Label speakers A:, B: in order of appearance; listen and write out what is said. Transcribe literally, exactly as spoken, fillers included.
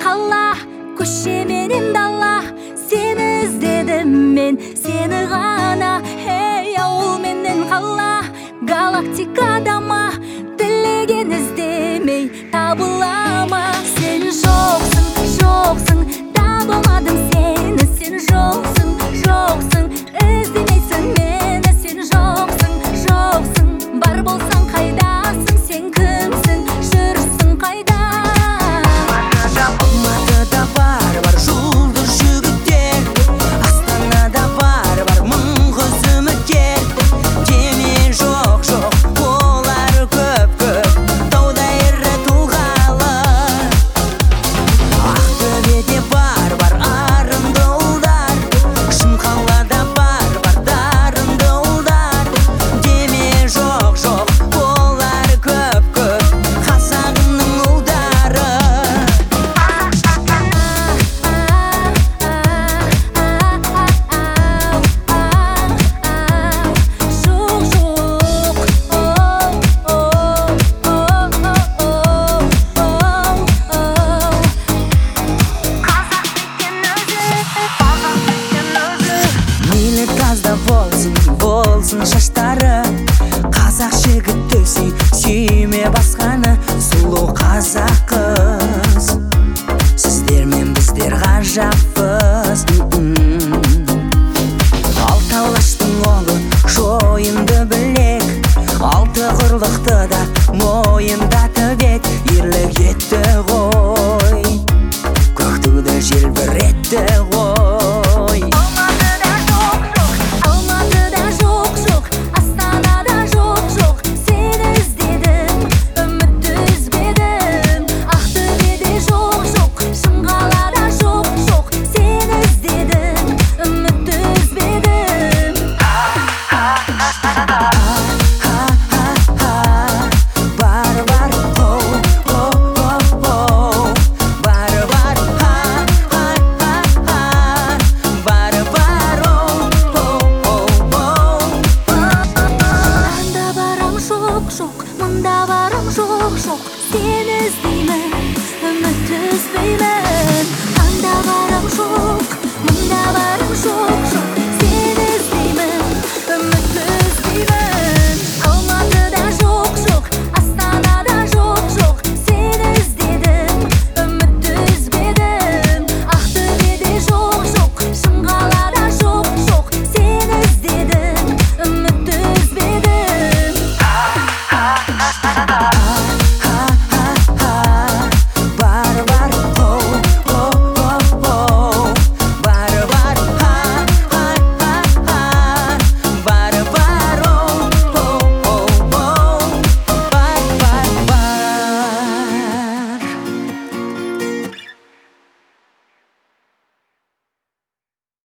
A: қала, көше менен дала. Сені іздедім мен, сені ғана. Ей, ауыл менен қала, галактикада ма, тілеген іздемей табыла ма? Сен жоқсың, жоқсың, табылмадым сені. Сен жоқсың, жоқсың, іздемейсің мені. Сен жоқсың, жоқсың, бар болсаң қайдасың? Сен кімсің, жүрсің қайда?
B: Алматыда бар, бар жұлдыз жігіттер, Астанада бар, бар мың қыз үміткер. Деме жоқ, жоқ, олар көп, көп, тауда ірі тұлғалы. Ақтөбеде бар, бар арынды ұлдар, Шымқалада бар, бар дарынды ұлдар. Деме жоқ, жоқ, олар көп, көп, қазағымның ұлдары. Мейлі тазда болсын, болсын шашта